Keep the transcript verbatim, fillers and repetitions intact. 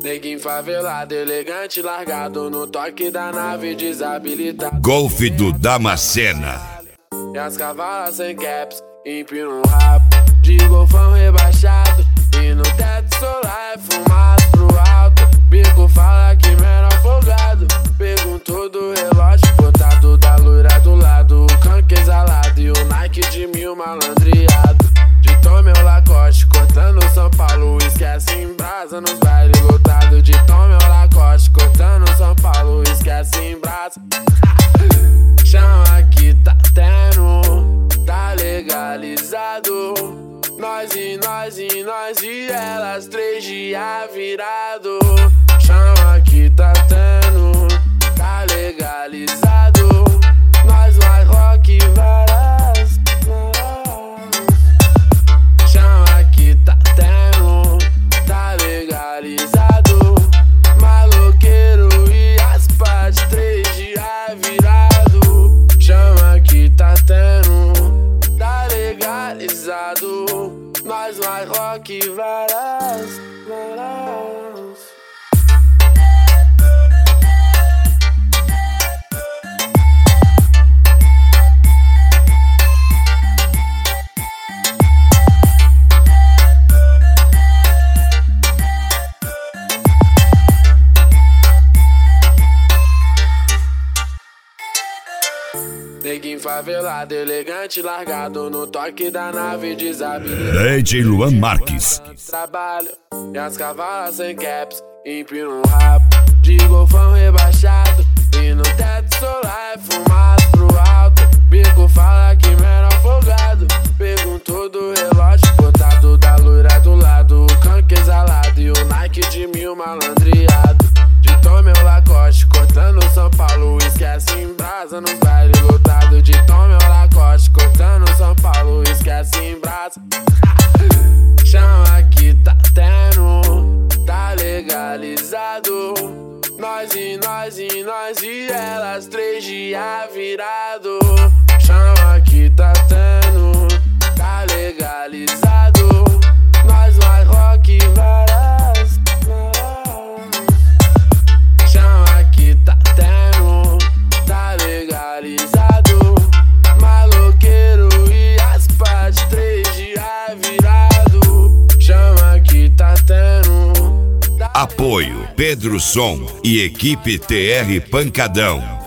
Neguinho favelado, elegante, largado no toque da nave desabilitado. Golfe do Damascena. E as cavalas sem caps, empinam um rabo de golfão rebaixado. E no teto solar é fumado pro alto. Bico fala que menor folgado. Perguntou do relógio botado da loira do lado. O canque exalado e o Nike de mil malandreado. De Tom meu Lacoste, cortando São Paulo. Esquece em brasa nos bailes lotados. De Tom meu Lacoste, cortando São Paulo. Esquece em brasa. Chama que tá tendo, tá legalizado. Nós e nós e nós e elas, três dias virado. Chama que tá tendo, tá legalizado. Nós vai rock varas, varas. Chama que tá tendo, tá legalizado. Maloqueiro e as partes, três dias virado. Chama que tá tendo, tá legalizado. Nós vai rock varas, varas. Neguinho favelado, elegante, largado no toque da nave desabilitado. D J Luan Marques. Trabalho e as cavalas sem caps, empinam um rabo de golfão rebaixado. E no teto solar é fumado pro alto. Bico fala que menor folgado. Perguntou do relógio botado da loira do lado. O canque exalado e o Nike de mil malandreado. De Tom meu Lacoste, cortando São Paulo. Esquece em brasa nos bailes lotados. De Tom meu Lacoste, cortando São Paulo. Esquece em brasa. Chama que tá tendo, tá legalizado. Nós e nós e nós e elas, três dias virado. Chama que tá tendo, tá legalizado. Nós vai rock varas, varas. Chama que tá tendo, tá legalizado. Maloqueiro e as partes, três dias virado. Chama que tá tendo. Apoio Pedro Som e equipe T R Pancadão.